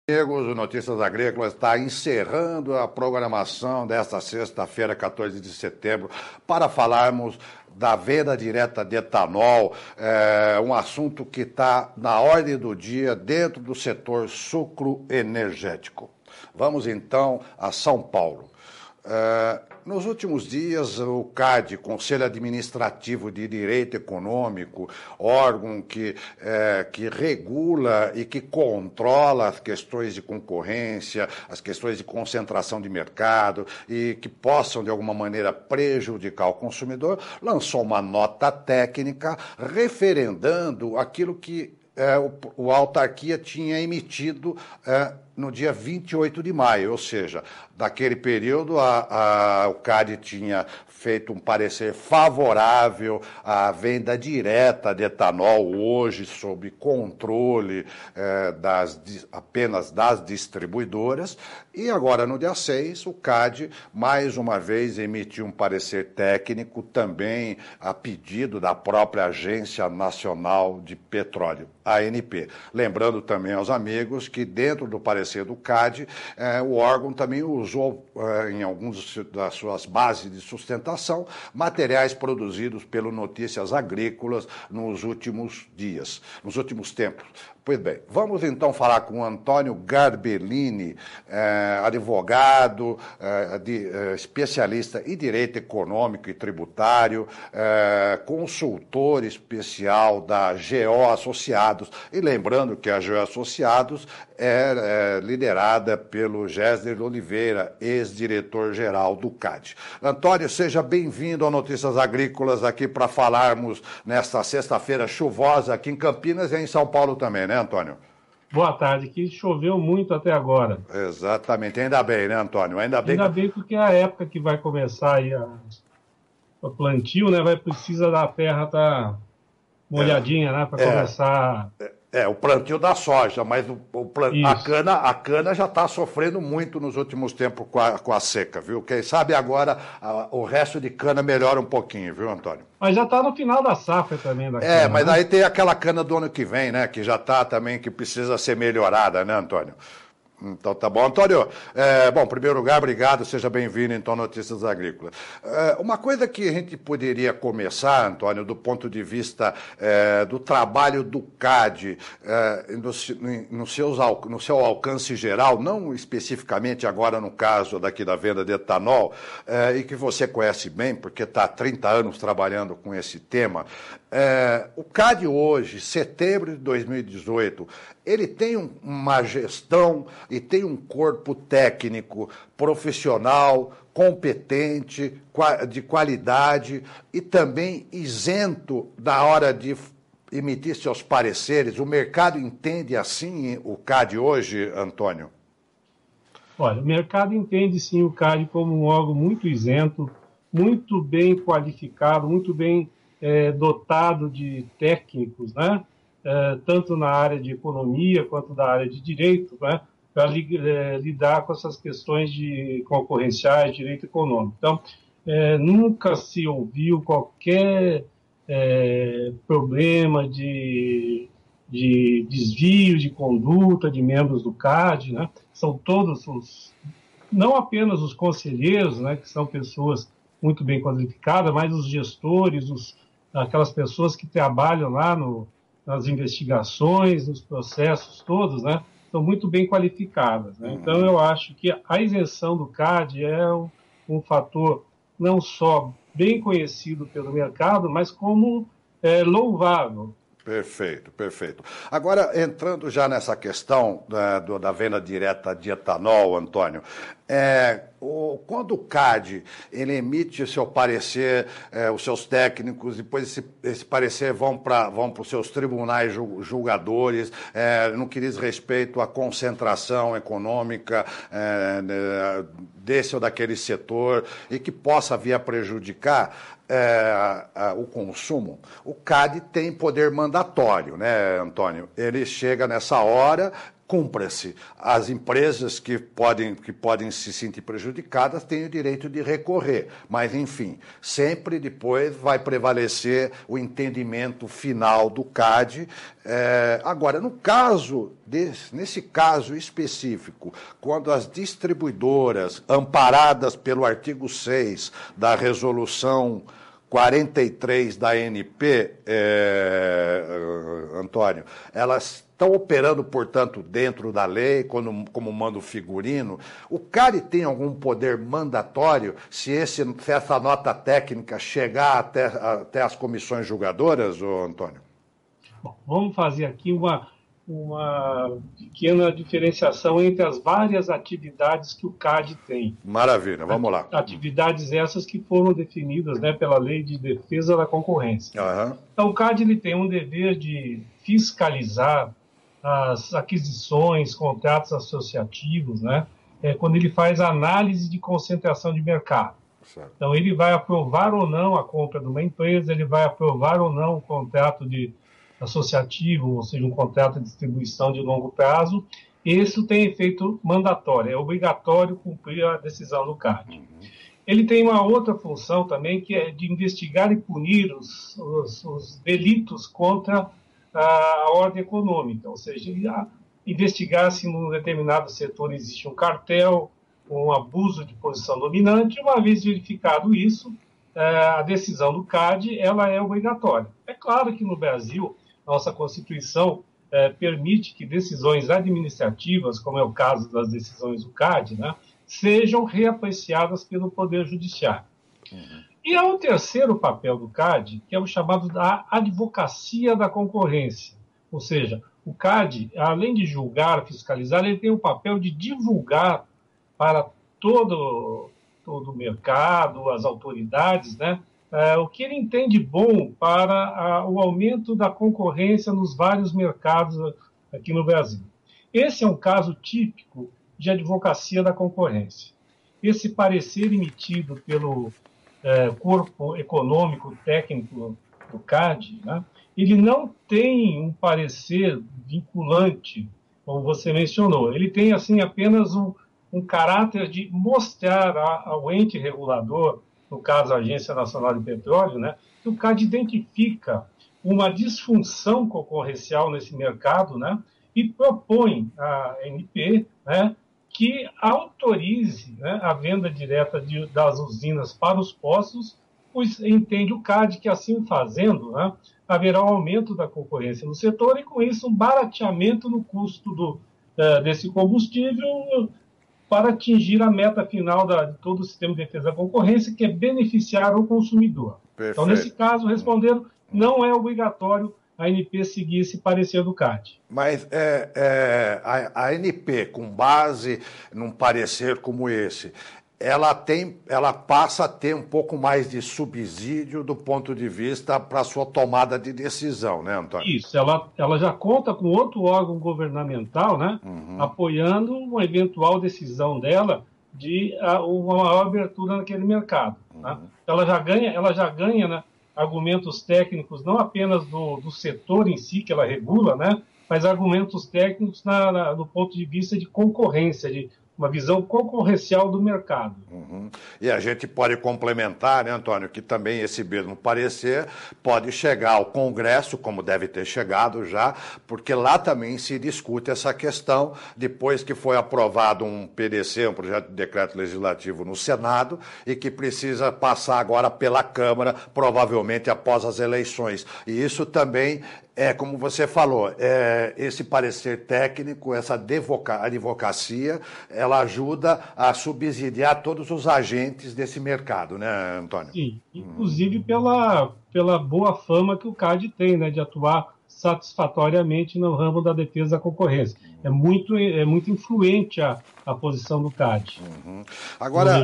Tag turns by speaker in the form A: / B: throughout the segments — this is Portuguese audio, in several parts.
A: Amigos, o Notícias Agrícolas está encerrando a programação desta sexta-feira, 14 de setembro, para falarmos da venda direta de etanol, um assunto que está na ordem do dia dentro do setor sucroenergético. Vamos então a São Paulo. Nos últimos dias, o CAD, Conselho Administrativo de Direito Econômico, órgão que regula e que controla as questões de concorrência, as questões de concentração de mercado e que possam, de alguma maneira, prejudicar o consumidor, lançou uma nota técnica referendando aquilo que a autarquia tinha emitido no dia 28 de maio, ou seja, daquele período o CAD tinha feito um parecer favorável à venda direta de etanol, hoje sob controle apenas das distribuidoras, e agora no dia 6 o CAD mais uma vez emitiu um parecer técnico também a pedido da própria Agência Nacional de Petróleo, ANP. Lembrando também aos amigos que dentro do parecer do CAD, o órgão também usou em algumas das suas bases de sustentação materiais produzidos pelo Notícias Agrícolas nos últimos dias, nos últimos tempos. Pois bem, vamos então falar com o Antônio Garbellini, advogado, especialista em direito econômico e tributário, consultor especial da GO Associados. E lembrando que a GO Associados é liderada pelo Gésder Oliveira, ex-diretor-geral do CAD. Antônio, seja bem-vindo ao Notícias Agrícolas aqui para falarmos nesta sexta-feira chuvosa aqui em Campinas e em São Paulo também, né, Antônio?
B: Boa tarde, que choveu muito até agora.
A: Exatamente, ainda bem, né, Antônio? Ainda bem
B: porque é a época que vai começar aí o plantio, né? Precisa da terra estar molhadinha, né? Para começar.
A: O plantio da soja, mas a cana já está sofrendo muito nos últimos tempos com a seca, viu? Quem sabe agora o resto de cana melhora um pouquinho, viu, Antônio?
B: Mas já está no final da safra também da cana.
A: Mas aí tem aquela cana do ano que vem, né? Que já está também, que precisa ser melhorada, né, Antônio? Então tá bom. Antônio, em primeiro lugar, obrigado, seja bem-vindo então Notícias Agrícolas. Uma coisa que a gente poderia começar, Antônio, do ponto de vista do trabalho do CAD, no seu alcance geral, não especificamente agora no caso daqui da venda de etanol, e que você conhece bem, porque está há 30 anos trabalhando com esse tema. O CAD hoje, setembro de 2018, ele tem uma gestão e tem um corpo técnico profissional, competente, de qualidade e também isento da hora de emitir seus pareceres. O mercado entende assim o CAD hoje, Antônio?
B: Olha, o mercado entende sim o CAD como um órgão muito isento, muito bem qualificado, muito bem dotado de técnicos, né? Tanto na área de economia quanto na área de direito, né? Para lidar com essas questões de concorrenciais, direito econômico. Então, nunca se ouviu qualquer problema de desvio de conduta de membros do CAD, né? São todos não apenas os conselheiros, né, que são pessoas muito bem qualificadas, mas os gestores, aquelas pessoas que trabalham lá nas investigações, nos processos todos, né, são muito bem qualificadas, né? Então, eu acho que a isenção do CAD é um fator não só bem conhecido pelo mercado, mas como louvável.
A: Perfeito, perfeito. Agora, entrando já nessa questão da venda direta de etanol, Antônio, quando o CAD ele emite seu parecer, os seus técnicos, depois esse parecer vão para os seus tribunais julgadores, no que diz respeito à concentração econômica desse ou daquele setor e que possa vir a prejudicar o consumo, o CAD tem poder mandatório, né, Antônio? Ele chega nessa hora cumpra-se. As empresas que podem se sentir prejudicadas têm o direito de recorrer, mas, enfim, sempre depois vai prevalecer o entendimento final do CAD. Agora, nesse caso específico, quando as distribuidoras, amparadas pelo artigo 6 da resolução 43 da ANP, Antônio, elas estão operando, portanto, dentro da lei, como manda o figurino. O CAD tem algum poder mandatório se essa nota técnica chegar até as comissões julgadoras, Antônio?
B: Bom, vamos fazer aqui uma pequena diferenciação entre as várias atividades que o CAD tem.
A: Maravilha, vamos lá.
B: Atividades essas que foram definidas, né, pela Lei de Defesa da Concorrência.
A: Uhum.
B: Então, o CAD ele tem um dever de fiscalizar as aquisições, contratos associativos, né, quando ele faz a análise de concentração de mercado. Certo. Então, ele vai aprovar ou não a compra de uma empresa, ele vai aprovar ou não o contrato associativo, ou seja, um contrato de distribuição de longo prazo. Isso tem efeito mandatório, é obrigatório cumprir a decisão do CAD. Uhum. Ele tem uma outra função também, que é de investigar e punir os delitos contra a ordem econômica, ou seja, investigar se num determinado setor existe um cartel, um abuso de posição dominante. Uma vez verificado isso, a decisão do CAD ela é obrigatória. É claro que no Brasil, nossa Constituição permite que decisões administrativas, como é o caso das decisões do CAD, né, sejam reapreciadas pelo Poder Judiciário. Uhum. E há um terceiro papel do CAD, que é o chamado da advocacia da concorrência. Ou seja, o CAD, além de julgar, fiscalizar, ele tem o papel de divulgar para todo o mercado, as autoridades, né, o que ele entende bom para o aumento da concorrência nos vários mercados aqui no Brasil. Esse é um caso típico de advocacia da concorrência. Esse parecer emitido pelo corpo econômico técnico do CAD, né, ele não tem um parecer vinculante, como você mencionou. Ele tem assim apenas um caráter de mostrar ao ente regulador, no caso a Agência Nacional de Petróleo, né, que o CAD identifica uma disfunção concorrencial nesse mercado, né, e propõe à ANP, né, que autorize, né, a venda direta das usinas para os postos, pois entende o CAD que, assim fazendo, né, haverá um aumento da concorrência no setor e, com isso, um barateamento no custo desse combustível para atingir a meta final de todo o sistema de defesa da concorrência, que é beneficiar o consumidor. Perfeito. Então, nesse caso, respondendo, não é obrigatório a ANP seguir esse parecer do CAD.
A: Mas a ANP, com base num parecer como esse, ela passa a ter um pouco mais de subsídio do ponto de vista para a sua tomada de decisão, né, Antônio?
B: Isso, ela já conta com outro órgão governamental, né, apoiando uma eventual decisão dela de uma maior abertura naquele mercado. Né? Ela já ganha, né, argumentos técnicos não apenas do setor em si que ela regula, né, mas argumentos técnicos do ponto de vista de concorrência, de uma visão concorrencial do mercado.
A: Uhum. E a gente pode complementar, né, Antônio, que também esse mesmo parecer pode chegar ao Congresso, como deve ter chegado já, porque lá também se discute essa questão, depois que foi aprovado um PDC, um projeto de decreto legislativo no Senado, e que precisa passar agora pela Câmara, provavelmente após as eleições. E isso também como você falou, esse parecer técnico, essa advocacia, ela ajuda a subsidiar todos os agentes desse mercado, né, Antônio?
B: Sim, inclusive pela boa fama que o CAD tem, né, de atuar satisfatoriamente no ramo da defesa da concorrência. É muito influente a posição do CAD.
A: Uhum. Agora,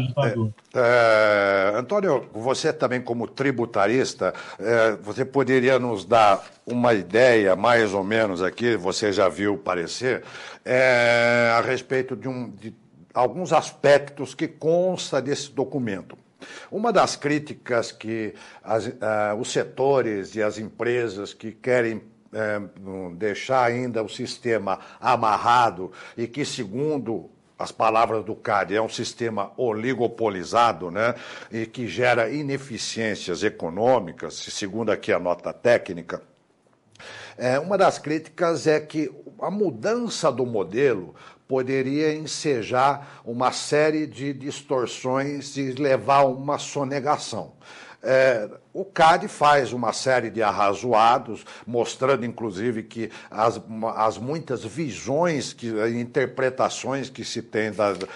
A: Antônio, você também como tributarista, você poderia nos dar uma ideia, mais ou menos aqui, você já viu parecer, a respeito de alguns aspectos que consta desse documento. Uma das críticas que os setores e as empresas que querem deixar ainda o sistema amarrado e que, segundo as palavras do CAD, é um sistema oligopolizado, né, e que gera ineficiências econômicas, segundo aqui a nota técnica. Uma das críticas é que a mudança do modelo poderia ensejar uma série de distorções e levar a uma sonegação. O CAD faz uma série de arrazoados, mostrando, inclusive, que as muitas visões, interpretações que se tem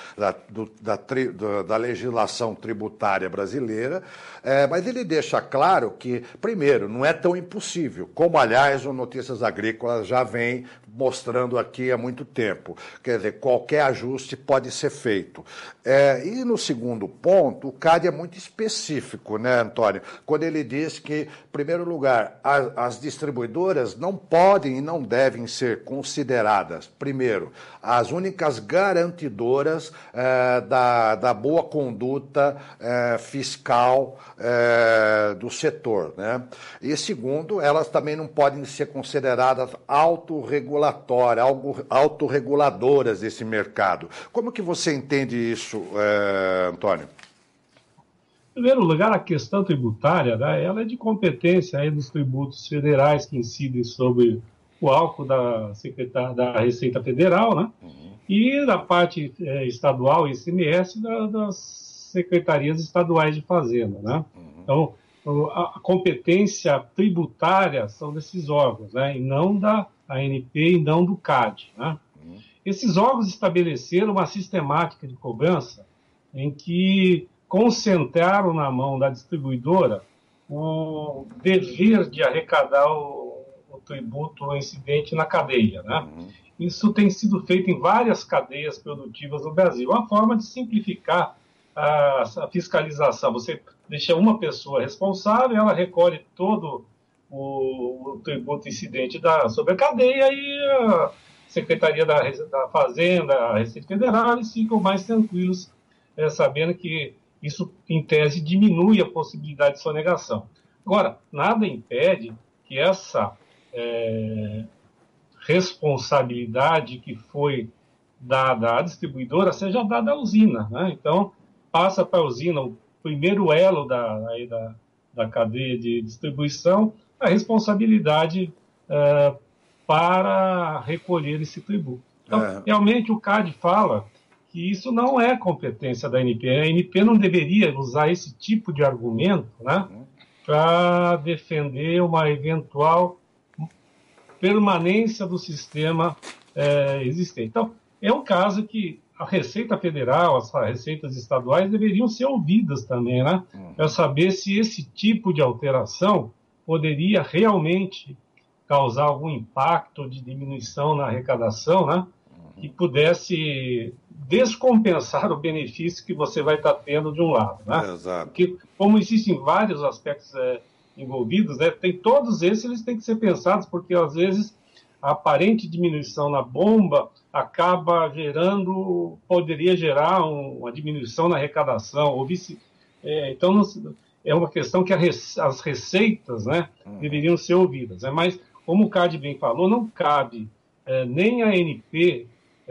A: da legislação tributária brasileira, mas ele deixa claro que, primeiro, não é tão impossível, como, aliás, o Notícias Agrícolas já vem mostrando aqui há muito tempo. Quer dizer, qualquer ajuste pode ser feito. E, no segundo ponto, o CAD é muito específico, né, Antônio? Quando ele diz que, em primeiro lugar, as distribuidoras não podem e não devem ser consideradas, primeiro, as únicas garantidoras da boa conduta fiscal do setor, né? E, segundo, elas também não podem ser consideradas autorreguladoras desse mercado. Como que você entende isso, Antônio?
B: Em primeiro lugar, a questão tributária, né, ela é de competência aí dos tributos federais que incidem sobre o álcool da Receita Federal, né, e da parte estadual, ICMS, das secretarias estaduais de Fazenda, né. Então, a competência tributária são desses órgãos, né, e não da ANP e não do CAD, né. Esses órgãos estabeleceram uma sistemática de cobrança em que concentraram na mão da distribuidora o dever de arrecadar o tributo incidente na cadeia, né? Isso tem sido feito em várias cadeias produtivas no Brasil. Uma forma de simplificar a fiscalização. Você deixa uma pessoa responsável, ela recolhe todo o tributo incidente sobre a cadeia e a Secretaria da Fazenda, a Receita Federal, eles ficam mais tranquilos, sabendo que isso, em tese, diminui a possibilidade de sonegação. Agora, nada impede que essa responsabilidade que foi dada à distribuidora seja dada à usina, né? Então, passa para a usina, o primeiro elo da cadeia de distribuição, a responsabilidade para recolher esse tributo. Então, realmente, o CAD fala que isso não é competência da ANP. A ANP não deveria usar esse tipo de argumento, né, para defender uma eventual permanência do sistema existente. Então, é um caso que a Receita Federal, as receitas estaduais deveriam ser ouvidas também, né, para saber se esse tipo de alteração poderia realmente causar algum impacto de diminuição na arrecadação, né, que pudesse descompensar o benefício que você vai estar tendo de um lado, né?
A: Exato.
B: Porque, como existem vários aspectos envolvidos, né, todos esses eles têm que ser pensados, porque às vezes a aparente diminuição na bomba poderia gerar uma diminuição na arrecadação, ou então é uma questão que as receitas, né, deveriam ser ouvidas, né? Mas, como o CAD bem falou, não cabe nem a ANP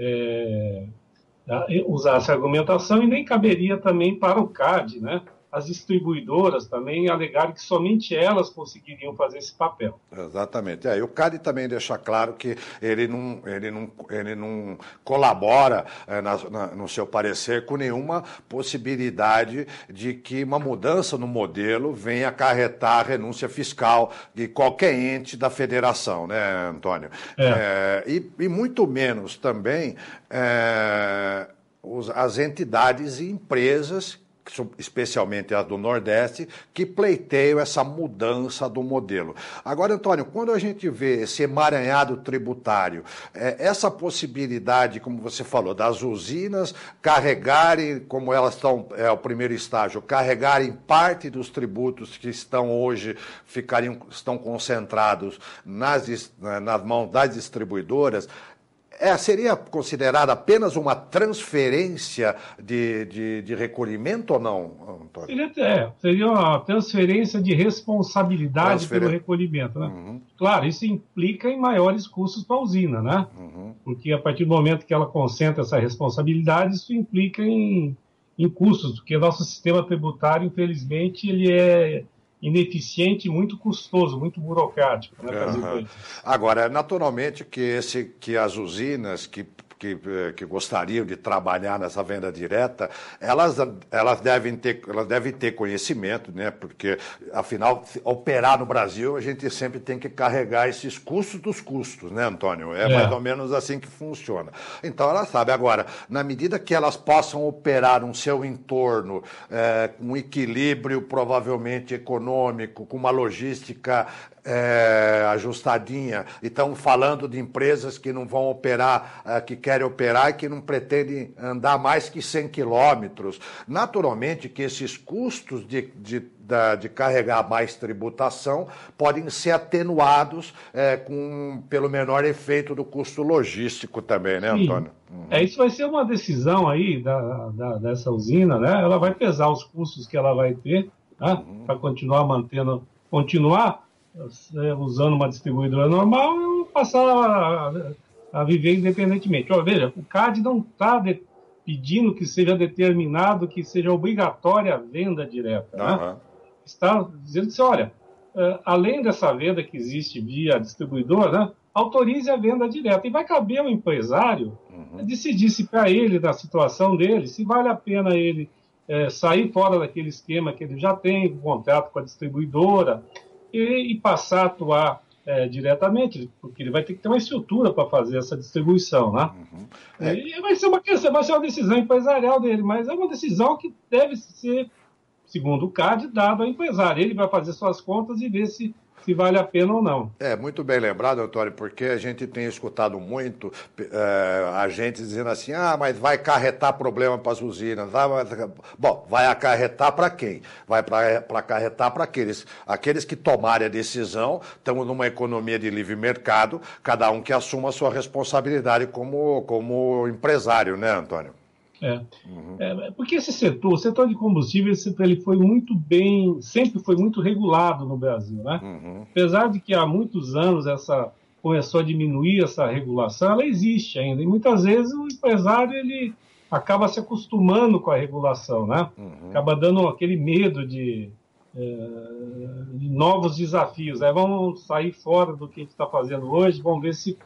B: usar essa argumentação e nem caberia também para o CAD, né, as distribuidoras também alegarem que somente elas conseguiriam fazer esse papel.
A: Exatamente. E o CAD também deixa claro que ele não colabora, no seu parecer, com nenhuma possibilidade de que uma mudança no modelo venha acarretar a renúncia fiscal de qualquer ente da federação, né, Antônio? E muito menos também as entidades e empresas, especialmente as do Nordeste, que pleiteiam essa mudança do modelo. Agora, Antônio, quando a gente vê esse emaranhado tributário, essa possibilidade, como você falou, das usinas carregarem, como elas estão, o primeiro estágio, carregarem parte dos tributos que estão hoje, estão concentrados nas mãos das distribuidoras, Seria considerada apenas uma transferência de recolhimento ou não, Antônio?
B: Seria uma transferência de responsabilidade pelo recolhimento, né?
A: Uhum.
B: Claro, isso implica em maiores custos para a usina, né?
A: Uhum.
B: Porque a partir do momento que ela concentra essa responsabilidade, isso implica em custos, porque o nosso sistema tributário, infelizmente, ele é ineficiente e muito custoso, muito burocrático, né, para as empresas.
A: Agora, naturalmente que as usinas que gostariam de trabalhar nessa venda direta, elas devem ter conhecimento, né? Porque, afinal, operar no Brasil, a gente sempre tem que carregar esses custos dos custos, né, Antônio? É mais ou menos assim que funciona. Então, elas sabem. Agora, na medida que elas possam operar no seu entorno, com um equilíbrio provavelmente econômico, com uma logística ajustadinha, e estamos falando de empresas que não vão operar, que querem operar e que não pretendem andar mais que 100 quilômetros. Naturalmente que esses custos de carregar mais tributação podem ser atenuados pelo menor efeito do custo logístico também, né, Antônio?
B: Isso vai ser uma decisão aí dessa usina, né? Ela vai pesar os custos que ela vai ter, né? Para continuar usando uma distribuidora normal e passar a viver independentemente. Olha, veja, o CAD não está pedindo que seja determinado, que seja obrigatória a venda direta. Né? Está dizendo que, olha, além dessa venda que existe via distribuidor, né, autorize a venda direta. E vai caber ao empresário decidir se para ele, na situação dele, se vale a pena ele sair fora daquele esquema que ele já tem, um contrato com a distribuidora, e passar a atuar diretamente, porque ele vai ter que ter uma estrutura para fazer essa distribuição, né? E vai ser uma decisão empresarial dele, mas é uma decisão que deve ser, segundo o CAD, dada ao empresário. Ele vai fazer suas contas e ver se vale a pena ou não.
A: Muito bem lembrado, Antônio, porque a gente tem escutado muito a gente dizendo assim, mas vai acarretar problema para as usinas. Bom, vai acarretar para quem? Vai para acarretar para aqueles que tomarem a decisão. Estamos numa economia de livre mercado, cada um que assuma a sua responsabilidade como empresário, né, Antônio?
B: Porque esse setor, o setor de combustíveis, ele foi sempre foi muito regulado no Brasil, né? Apesar de que há muitos anos começou a diminuir essa regulação, ela existe ainda, e muitas vezes o empresário ele acaba se acostumando com a regulação, né? Acaba dando aquele medo de novos desafios. Vamos sair fora do que a gente está fazendo hoje, vamos ver se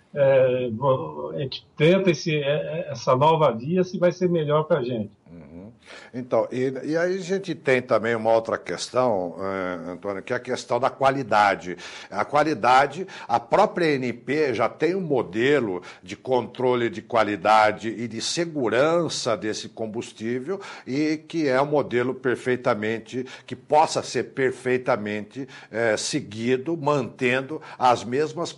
B: a gente tenta essa nova via, se vai ser melhor para a gente.
A: Então, e aí a gente tem também uma outra questão, Antônio, que é a questão da qualidade. A qualidade, a própria ANP já tem um modelo de controle de qualidade e de segurança desse combustível e que é um modelo que possa ser perfeitamente seguido, mantendo as mesmas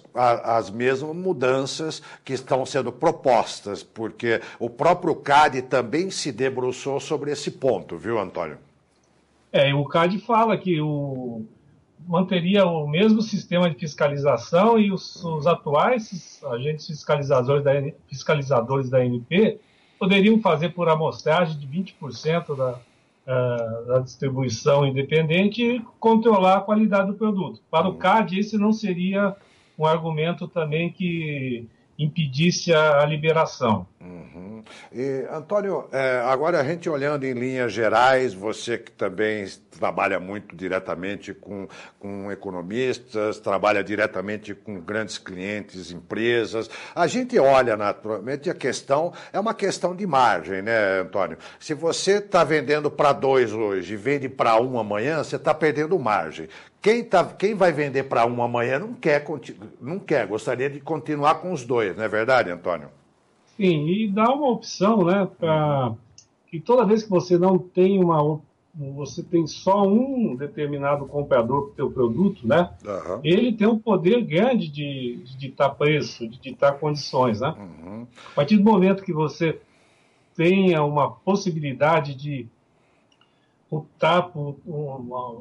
A: mudanças que estão sendo propostas, porque o próprio CAD também se debruçou sobre esse ponto, viu, Antônio?
B: O CAD fala que manteria o mesmo sistema de fiscalização e os atuais agentes fiscalizadores da ANP poderiam fazer por amostragem de 20% da distribuição independente e controlar a qualidade do produto. Para o CAD, esse não seria um argumento também que impedisse a liberação.
A: E, Antônio, agora a gente olhando em linhas gerais, você que também trabalha muito diretamente com economistas, trabalha diretamente com grandes clientes, empresas, a gente olha naturalmente a questão, é uma questão de margem, né, Antônio? Se você está vendendo para 2 hoje e vende para 1 amanhã, você está perdendo margem. Quem vai vender para 1 amanhã não quer, gostaria de continuar com os 2, não é verdade, Antônio?
B: Sim, e dá uma opção, né, para que toda vez que você não tem você tem só um determinado comprador para o seu produto, né, ele tem um poder grande de ditar preço, de ditar condições, né. A partir do momento que você tenha uma possibilidade de optar por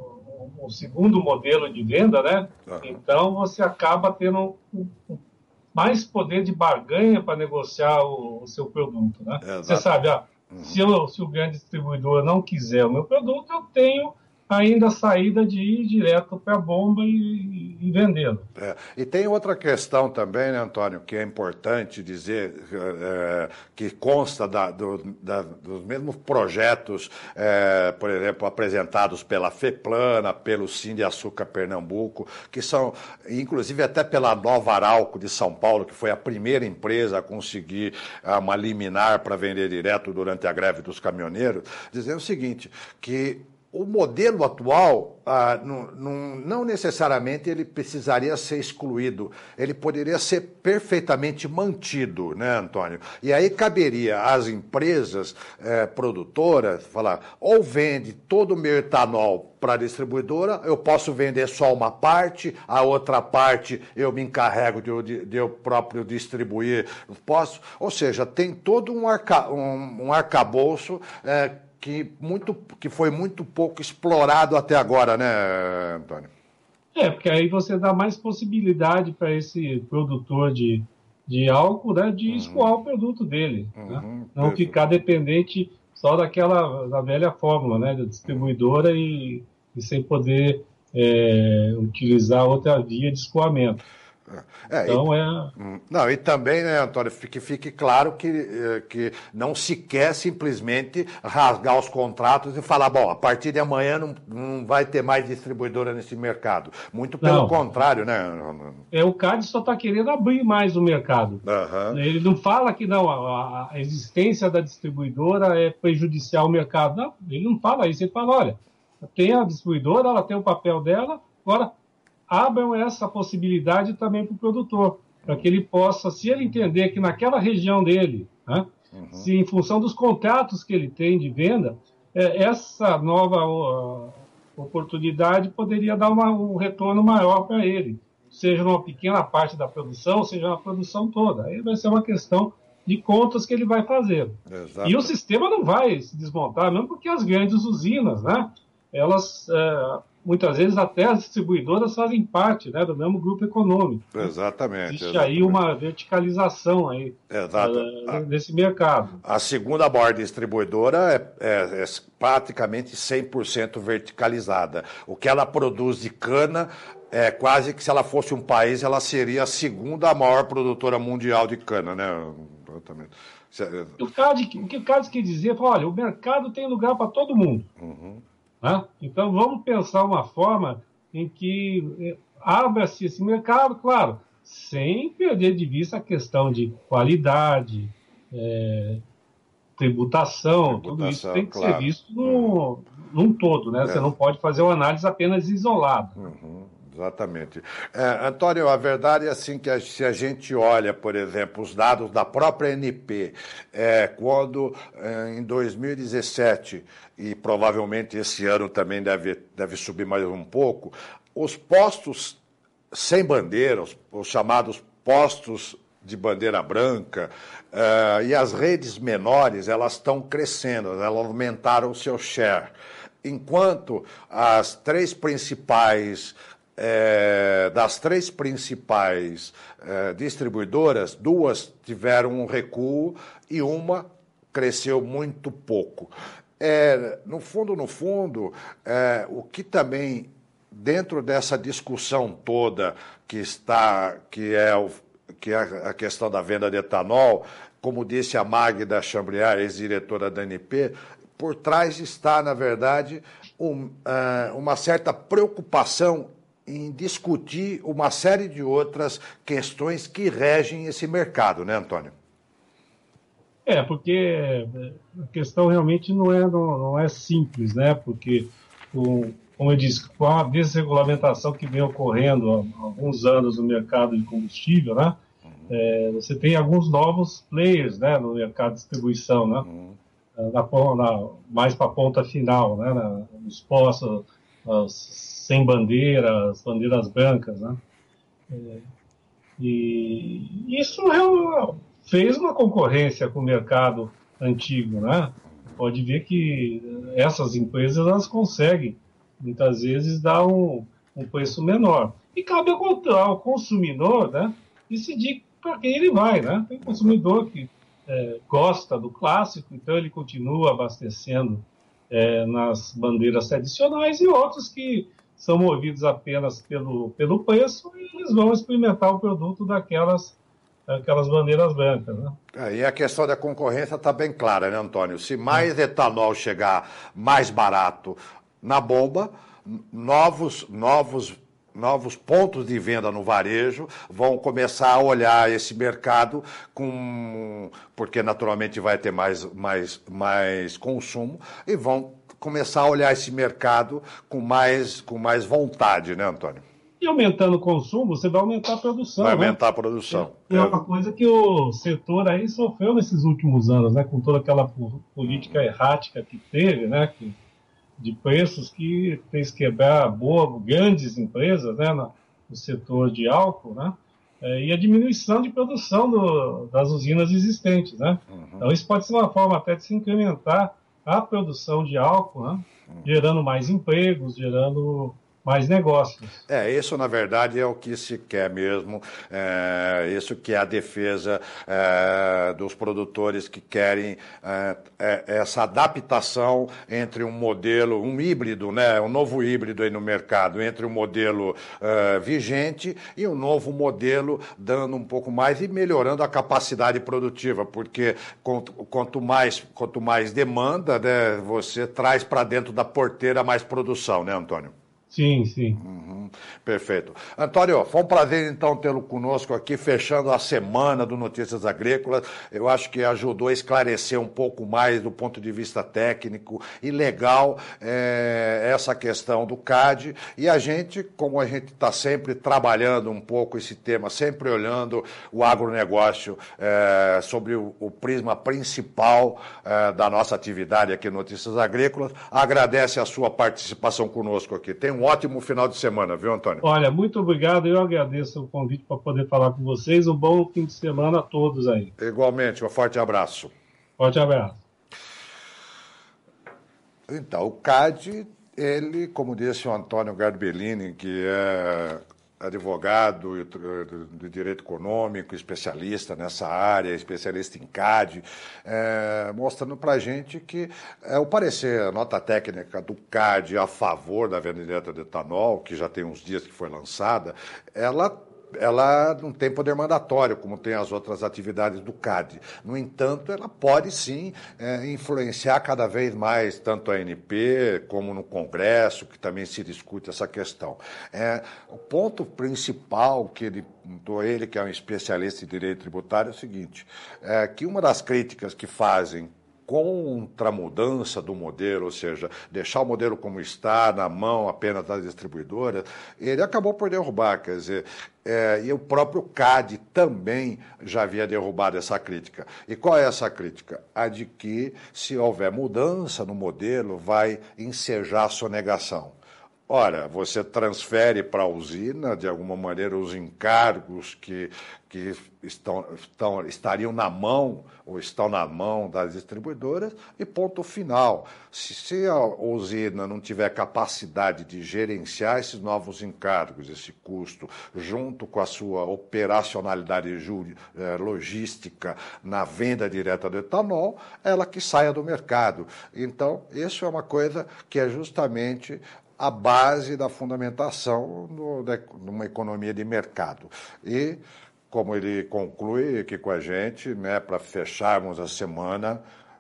B: um segundo modelo de venda, né, então você acaba tendo mais poder de barganha para negociar o seu produto, né? Você sabe, se o grande distribuidor não quiser o meu produto, eu tenho ainda a saída de ir direto para a bomba e vendê-lo.
A: E tem outra questão também, né, Antônio, que é importante dizer, que consta dos mesmos projetos, por exemplo, apresentados pela FEPLANA, pelo Sindiaçuca Pernambuco, que são, inclusive até pela Nova Arauco de São Paulo, que foi a primeira empresa a conseguir uma liminar para vender direto durante a greve dos caminhoneiros, dizendo o seguinte, que o modelo atual, não necessariamente ele precisaria ser excluído, ele poderia ser perfeitamente mantido, né, Antônio? E aí caberia às empresas produtoras falar, ou vende todo o meu etanol para a distribuidora, eu posso vender só uma parte, a outra parte eu me encarrego de eu próprio distribuir, posso, ou seja, tem todo um arcabouço que foi muito pouco explorado até agora, né, Antônio?
B: Porque aí você dá mais possibilidade para esse produtor de álcool, né, de escoar o produto dele. Né? Não ficar dependente só da velha fórmula, né, da distribuidora e sem poder utilizar outra via de escoamento. Então,
A: Não, e também, né, Antônio, que fique claro que não se quer simplesmente rasgar os contratos e falar, bom, a partir de amanhã não vai ter mais distribuidora nesse mercado. Muito pelo contrário, né?
B: O CAD só está querendo abrir mais o mercado. Ele não fala que não, a existência da distribuidora é prejudicial ao mercado. Não, ele não fala isso. Ele fala, olha, tem a distribuidora, ela tem o papel dela, agora abram essa possibilidade também para o produtor, para que ele possa, se ele entender que naquela região dele, né, se em função dos contratos que ele tem de venda, essa nova oportunidade poderia dar um retorno maior para ele, seja numa pequena parte da produção, seja na produção toda. Aí vai ser uma questão de contas que ele vai fazer.
A: Exato.
B: E o sistema não vai se desmontar, mesmo porque as grandes usinas, né, elas... muitas vezes até as distribuidoras fazem parte, né, do mesmo grupo econômico.
A: Exatamente.
B: Existe aí uma verticalização aí desse mercado.
A: A segunda maior distribuidora é praticamente 100% verticalizada. O que ela produz de cana é quase que, se ela fosse um país, ela seria a segunda maior produtora mundial de cana, né? Exatamente.
B: O que o CAD quer dizer é, olha, o mercado tem lugar para todo mundo. Né? Então, vamos pensar uma forma em que abra-se esse mercado, claro, sem perder de vista a questão de qualidade, tributação, tudo isso tem que ser visto num todo, né? Você não pode fazer uma análise apenas isolada.
A: Exatamente. Antônio, a verdade é assim que se a gente olha, por exemplo, os dados da própria ANP, quando em 2017, e provavelmente esse ano também deve subir mais um pouco, os postos sem bandeira, os chamados postos de bandeira branca, e as redes menores, elas estão crescendo, elas aumentaram o seu share. Enquanto as três principais... das três principais distribuidoras, duas tiveram um recuo e uma cresceu muito pouco. No fundo, o que também, dentro dessa discussão toda que é a questão da venda de etanol, como disse a Magda Chambriard, ex-diretora da ANP, por trás está, na verdade, uma certa preocupação em discutir uma série de outras questões que regem esse mercado, né, Antônio?
B: Porque a questão realmente não é simples, né? Porque, como eu disse, com a desregulamentação que vem ocorrendo há alguns anos no mercado de combustível, né? Você tem alguns novos players, né, no mercado de distribuição, né? Mais para a ponta final, né? Nos postos, sem bandeiras, bandeiras brancas, né? E isso fez uma concorrência com o mercado antigo, né? Pode ver que essas empresas elas conseguem, muitas vezes, dar um preço menor. E cabe ao consumidor, né, decidir para quem ele vai, né? Tem consumidor que gosta do clássico, então ele continua abastecendo nas bandeiras tradicionais, e outros que são movidos apenas pelo preço, e eles vão experimentar o produto daquelas bandeiras brancas, né?
A: E a questão da concorrência está bem clara, né, Antônio? Se mais etanol chegar mais barato na bomba, novos pontos de venda no varejo vão começar a olhar esse mercado porque naturalmente vai ter mais consumo, e vão começar a olhar esse mercado com mais vontade, né, Antônio?
B: E aumentando o consumo, você vai aumentar a produção.
A: Vai
B: né?
A: aumentar a produção.
B: É uma coisa que o setor aí sofreu nesses últimos anos, né? Com toda aquela política errática que teve, né? De preços que fez quebrar grandes empresas, né? No setor de álcool, né? E a diminuição de produção das usinas existentes, né? Então isso pode ser uma forma até de se incrementar a produção de álcool, né? Gerando mais empregos, gerando mais negócios.
A: Isso na verdade é o que se quer mesmo, isso que é a defesa dos produtores que querem essa adaptação entre um modelo, um híbrido, né, um novo híbrido aí no mercado, entre o modelo vigente e um novo modelo, dando um pouco mais e melhorando a capacidade produtiva, porque quanto mais demanda, né, você traz para dentro da porteira mais produção, né, Antônio?
B: Sim, sim.
A: Perfeito. Antônio, foi um prazer então tê-lo conosco aqui, fechando a semana do Notícias Agrícolas. Eu acho que ajudou a esclarecer um pouco mais do ponto de vista técnico e legal essa questão do CAD. E a gente, como a gente está sempre trabalhando um pouco esse tema, sempre olhando o agronegócio sobre o prisma principal da nossa atividade aqui no Notícias Agrícolas, agradece a sua participação conosco aqui. Tenha um ótimo final de semana, viu, Antônio?
B: Olha, muito obrigado. Eu agradeço o convite para poder falar com vocês. Um bom fim de semana a todos aí.
A: Igualmente, um forte abraço.
B: Forte abraço.
A: Então, o CAD, ele, como disse o Antônio Garbellini, que é advogado de direito econômico, especialista nessa área, especialista em CAD, mostrando para a gente que o parecer, a nota técnica do CAD a favor da venda direta de etanol, que já tem uns dias que foi lançada, ela não tem poder mandatório, como tem as outras atividades do CAD. No entanto, ela pode sim influenciar cada vez mais, tanto a ANP como no Congresso, que também se discute essa questão. O ponto principal que ele que é um especialista em direito tributário, é o seguinte, que uma das críticas que fazem contra a mudança do modelo, ou seja, deixar o modelo como está, na mão apenas das distribuidoras, ele acabou por derrubar, quer dizer, e o próprio CAD também já havia derrubado essa crítica. E qual é essa crítica? A de que, se houver mudança no modelo, vai ensejar a sonegação. Ora, você transfere para a usina, de alguma maneira, os encargos que estariam na mão ou estão na mão das distribuidoras e ponto final. Se a usina não tiver capacidade de gerenciar esses novos encargos, esse custo, junto com a sua operacionalidade logística na venda direta do etanol, ela que saia do mercado. Então, isso é uma coisa que é justamente a base da fundamentação de uma economia de mercado. E, como ele conclui aqui com a gente, né, para fecharmos a semana,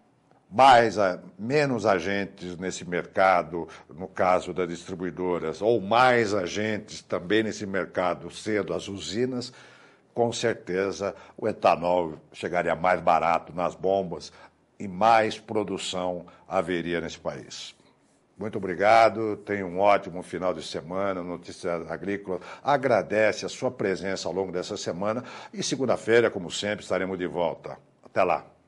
A: menos agentes nesse mercado, no caso das distribuidoras, ou mais agentes também nesse mercado, sendo as usinas, com certeza o etanol chegaria mais barato nas bombas e mais produção haveria nesse país. Muito obrigado, tenha um ótimo final de semana. Notícias Agrícolas agradece a sua presença ao longo dessa semana e segunda-feira, como sempre, estaremos de volta. Até lá.